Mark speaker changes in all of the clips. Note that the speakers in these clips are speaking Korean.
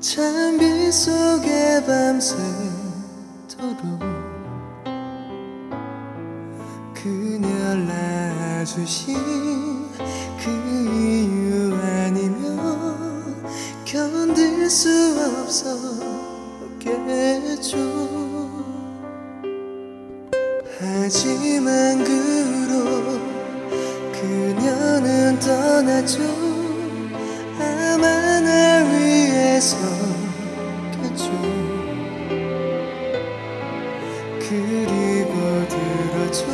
Speaker 1: 찬빛 속에 밤새도록 그녀를 낳아주신 그 이유 아니면 견딜 수 없었겠죠. 하지만 그로 그녀는 떠났죠. 아마 날 위해서겠죠. 그리고 들었죠.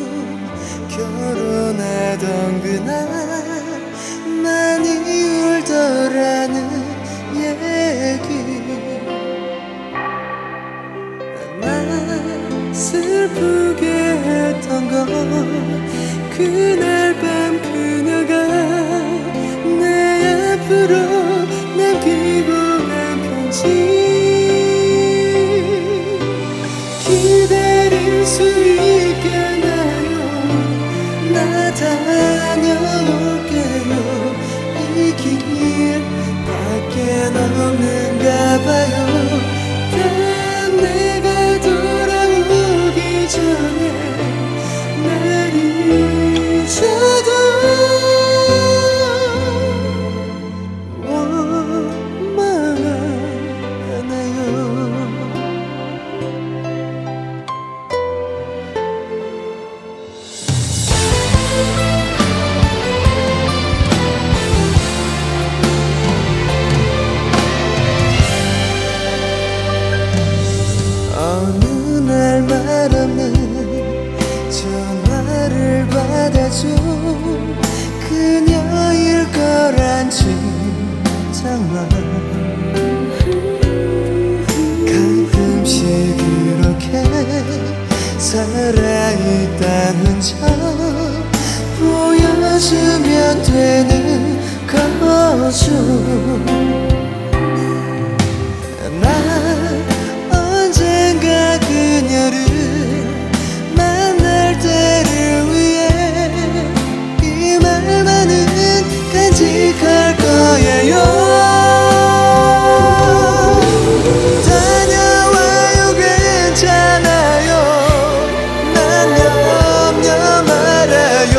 Speaker 1: 결혼하던 그날 많이 울더라는 얘기. 날 슬프게 했던 건 그날 밤 그녀가 내 앞으로 남기고 간 편지. 기다릴 수 있겠나요? 나 다녀올게요. 이 길 밖엔 없는가 봐요. 단 내가 돌아오기 전에 날 잊어도 원망하나요? 어느 날 말없는 전화를 받아줘. 그녀일 거란 짐작만 가끔씩 이렇게 살아있다는 척 보여주면 되는 거죠. 난 언젠가 그녀를 만날 때를 위해 이 말만은 간직할 거예요. 다녀와요. 괜찮아요. 난 염려 말아요.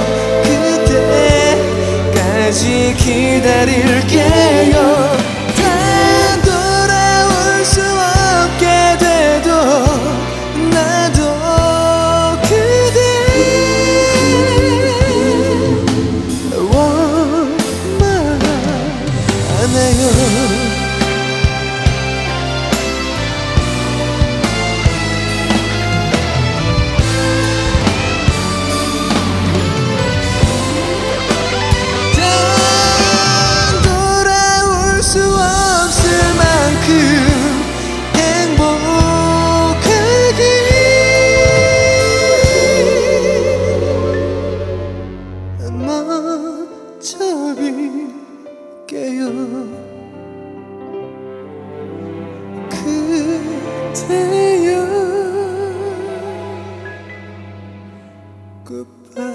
Speaker 1: 그때까지 기다릴게요. 돌아올 수 없을 만큼 행복하길 먼저 빌게요. 그대여 Goodbye.